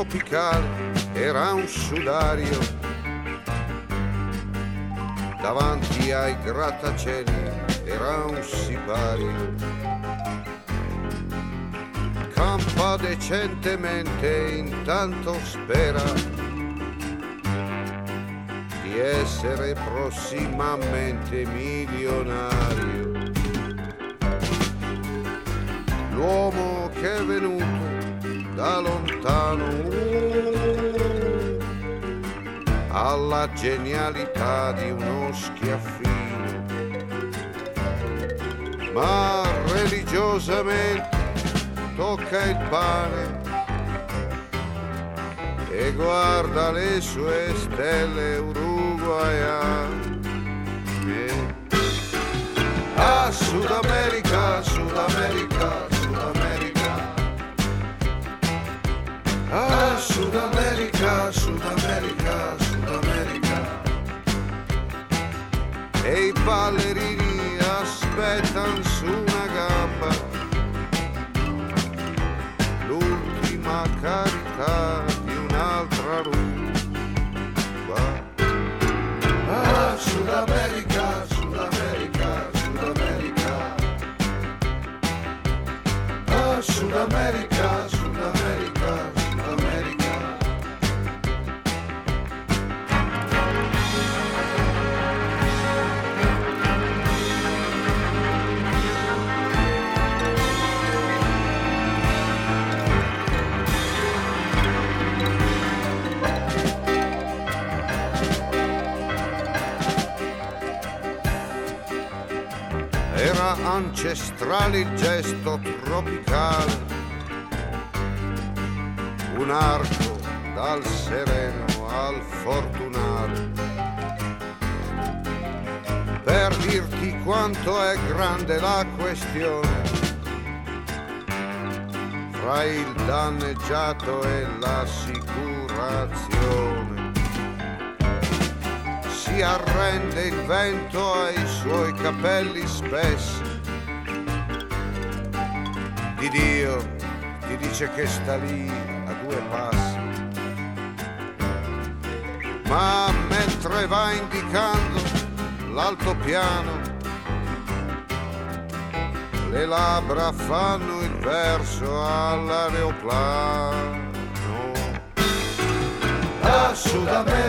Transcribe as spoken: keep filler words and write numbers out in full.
tropicale era un sudario, davanti ai grattacieli era un sipario. Campa decentemente, intanto spera di essere prossimamente milionario. L'uomo che è venuto da lontano uh, alla genialità di uno schiaffino, ma religiosamente tocca il pane e guarda le sue stelle uruguaiane. Ah, Sud America, Sud America, Sud America. Ah, Sud America, Sud America, Sud America. E i ballerini aspettano su una gamba l'ultima carità di un'altra ruba. Ah, Sud America, Sud America, Sud America. Ah, Sud America, Sud America, Sud America. Era ancestrale il gesto tropicale, un arco dal sereno al fortunale, per dirti quanto è grande la questione fra il danneggiato e l'assicurazione. Si arrende il vento ai suoi capelli spessi, di Dio ti dice che sta lì a due passi, ma mentre va indicando l'altopiano le labbra fanno il verso all'aeroplano. A Sud America,